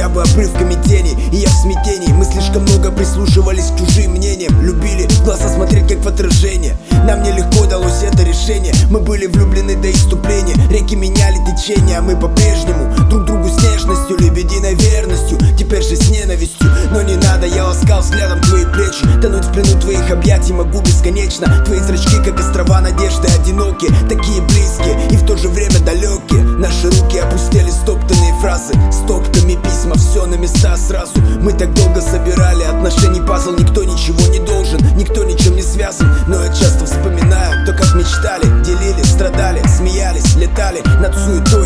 хотя бы обрывками тени. И я в смятении, мы слишком много прислушивались к чужим мнениям. Любили в глаза смотреть как в отражение. Нам нелегко далось это решение. Мы были влюблены до исступления. Реки меняли течение, а мы по-прежнему друг другу с нежностью, лебединой верностью, теперь же с ненавистью. Но не надо, я ласкал взглядом твои плечи. Тонуть в плену твоих объятий могу бесконечно. Твои зрачки, как острова надежды, одинокие, такие близкие и в то же время далекие. Наши руки опустили стоптанные фразы, стопками письма, все на места сразу. Мы так долго собирали отношений пазл. Никто ничего не должен, никто ничем не связан. Но я часто вспоминаю то, как мечтали, делили, страдали, смеялись, летали над суетой